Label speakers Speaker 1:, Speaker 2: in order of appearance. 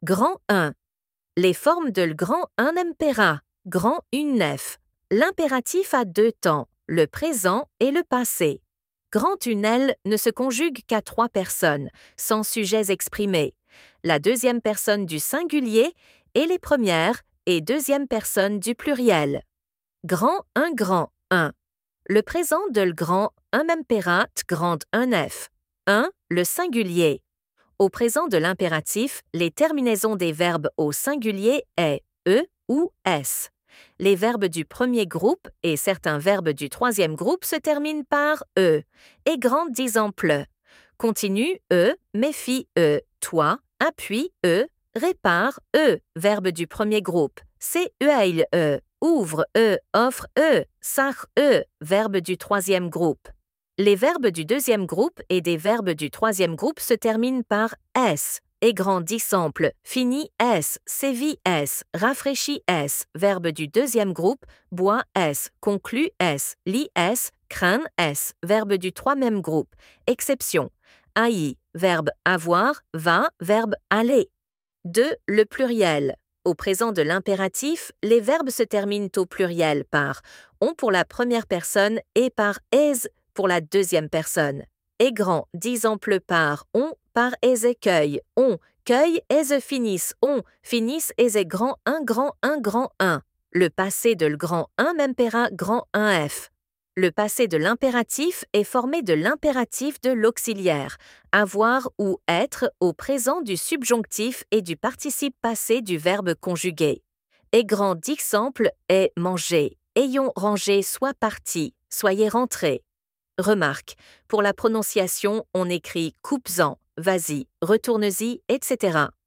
Speaker 1: Grand 1. Les formes de le grand 1 impéra, grand une nef. L'impératif a deux temps, le présent et le passé. Grand une elle ne se conjugue qu'à trois personnes, sans sujets exprimés. La deuxième personne du singulier et les premières et deuxième personne du pluriel. Grand 1. Le présent de le grand 1 impérat grande 1 f. 1. Le singulier. Au présent de l'impératif, les terminaisons des verbes au singulier est e ou s. Les verbes du premier groupe et certains verbes du troisième groupe se terminent par e, et grand exemple. Continue e, méfie e, toi, appuie e, répare e, verbe du premier groupe. C'est ueil e, ouvre e, offre e, sach e, verbe du troisième groupe. Les verbes du deuxième groupe et des verbes du troisième groupe se terminent par s, et grand dissemble, fini s, sévit s, rafraîchit s, verbe du deuxième groupe, boit s, conclut s, lit s, craint s, verbe du troisième groupe. Exception. Haï, verbe avoir, va, verbe aller. 2. Le pluriel. Au présent de l'impératif, les verbes se terminent au pluriel par on pour la première personne et par aise pour la deuxième personne. Et grand, dissemble par on aise on, cueille aise finisse aise grand 1 grand 1 grand 1. Le passé de le grand 1 impéra grand 1 f. Le passé de l'impératif est formé de l'impératif de l'auxiliaire, avoir ou être au présent du subjonctif et du participe passé du verbe conjugué. Et grand d'exemple est manger, ayons rangé soit parti, soyez rentrés. Remarque, pour la prononciation, on écrit coupe-en, vas-y, retourne-y, etc.